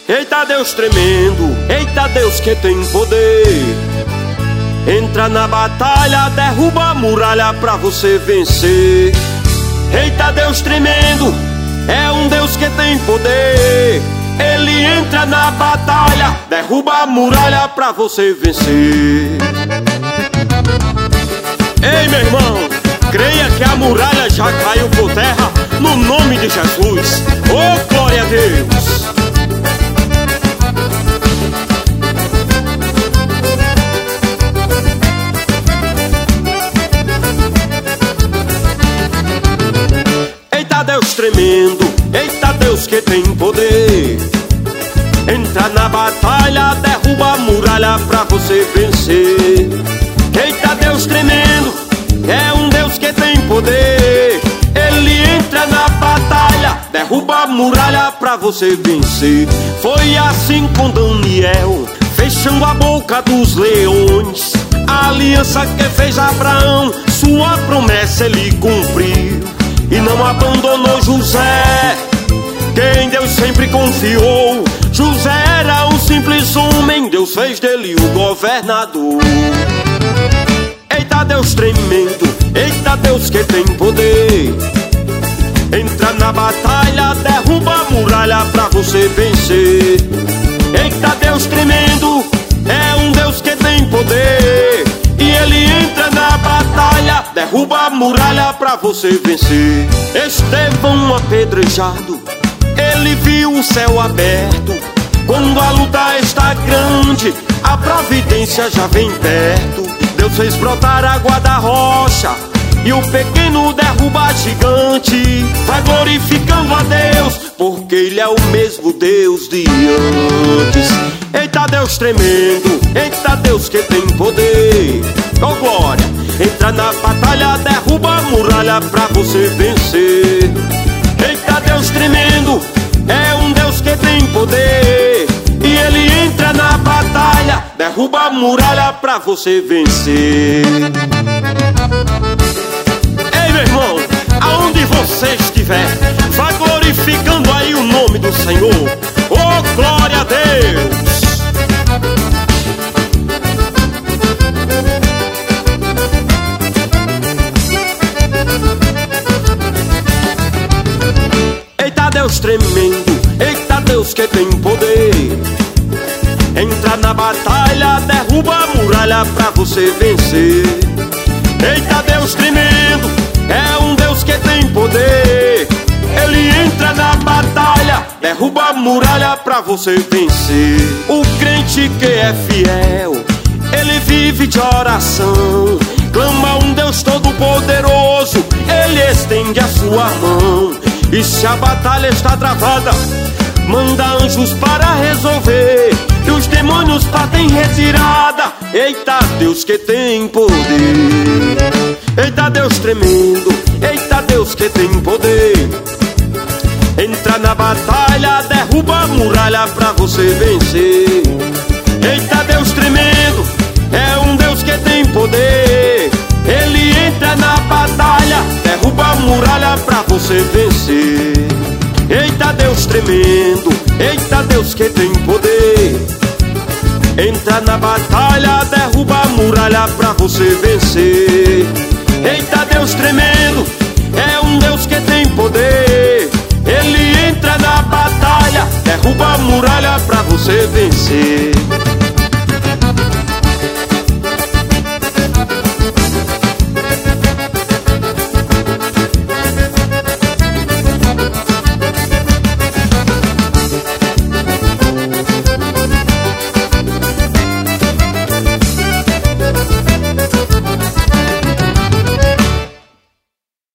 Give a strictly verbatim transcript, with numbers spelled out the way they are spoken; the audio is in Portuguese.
Eita Deus tremendo, eita Deus que tem poder. Entra na batalha, derruba a muralha pra você vencer. Eita Deus tremendo, é um Deus que tem poder. Ele entra na batalha, derruba a muralha pra você vencer. Ei meu irmão, creia que a muralha já caiu por terra no nome de Jesus. Oh, glória a Deus! Eita Deus tremendo, eita Deus que tem poder. Entra na batalha, derruba a muralha pra você vencer. Eita Deus tremendo, é um Deus que tem poder. Ele entra na batalha, derruba a muralha pra você vencer. Foi assim com Daniel, fechando a boca dos leões. A aliança que fez Abraão, sua promessa ele cumpriu. E não abandonou José, quem Deus sempre confiou. José era um simples homem, Deus fez dele o governador. Eita Deus tremendo, eita Deus que tem poder. Entra na batalha, derruba a muralha pra você vencer. Eita Deus tremendo, é um Deus que tem poder. E ele entra na batalha, derruba a muralha pra você vencer. Estevão apedrejado, ele viu o céu aberto. Quando a luta está grande, a providência já vem perto. Deus fez brotar água da rocha, e o pequeno derruba gigante. Vai glorificando a Deus, porque Ele é o mesmo Deus de antes. Eita Deus tremendo, eita Deus que tem poder. Oh glória, entra na batalha, derruba a muralha pra você vencer. Eita Deus tremendo, é um Deus que tem poder. E Ele entra na batalha, derruba a muralha pra você vencer. Ei meu irmão, aonde você estiver, vá glorificando aí o nome do Senhor. Oh glória a Deus! Eita Deus tremendo, eita Deus que tem poder. Entra na batalha, derruba a muralha pra você vencer. Eita Deus tremendo, é um Deus que tem poder. Ele entra na batalha, derruba a muralha pra você vencer. O crente que é fiel, ele vive de oração. Clama a um Deus todo poderoso, ele estende a sua mão. E se a batalha está travada, manda anjos para resolver, e os demônios partem em retirada. Eita Deus que tem poder. Eita Deus tremendo, eita Deus que tem poder. Entra na batalha, derruba a muralha pra você vencer. Eita Deus tremendo, é um Deus que tem poder. Ele entra na batalha, derruba a muralha pra você vencer. Eita Deus tremendo, eita Deus que tem poder. Entra na batalha, derruba a muralha pra você vencer. Eita Deus tremendo, é um Deus que tem poder. Ele entra na batalha, derruba a muralha pra você vencer.